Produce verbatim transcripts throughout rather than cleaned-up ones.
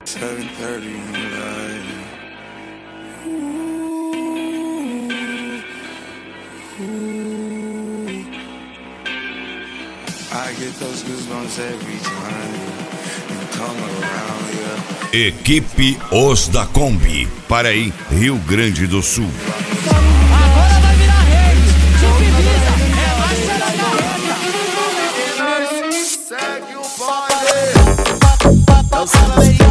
seven thirty in the night. I get those goosebumps every time you come around, yeah. Equipe Os da Kombi, Paraí, Rio Grande do Sul. Agora vai virar rei, tipo Ibiza, é mais careta. Segue o baile. É o som dos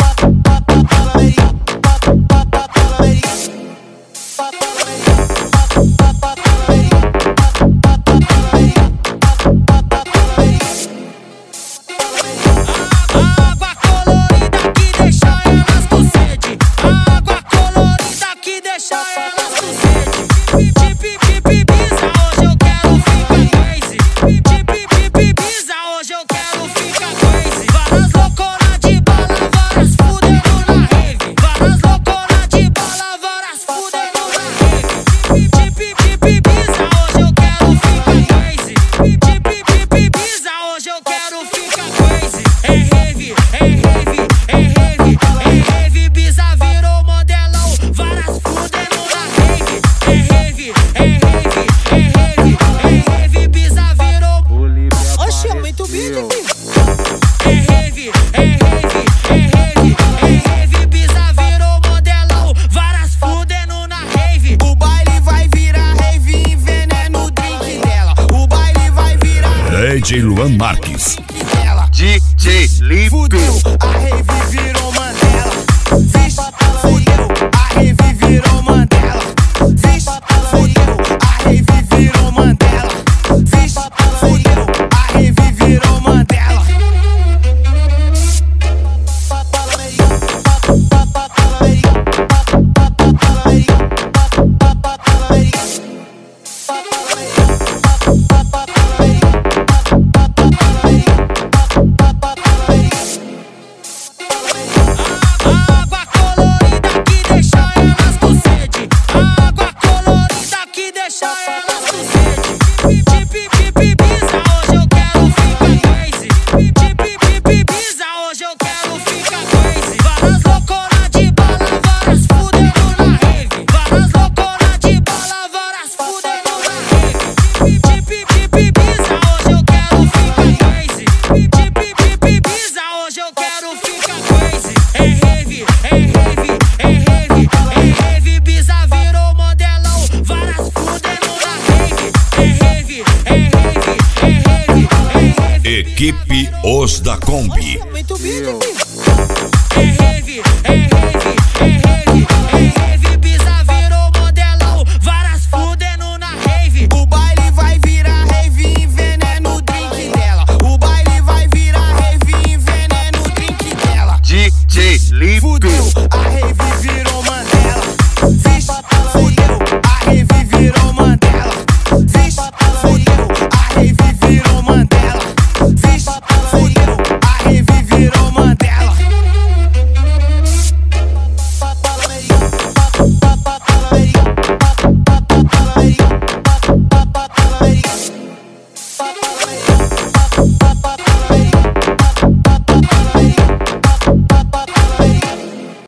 D J Luan Marques. D J Lipe. Fudeu, a rave virou Mandela. Vixe, fudeu, a rave virou Mandela. Vixe, fudeu, a rave virou Mandela. Vixe, fudeu, a rave virou Mandela. Equipe Os da Kombi. Muito bem,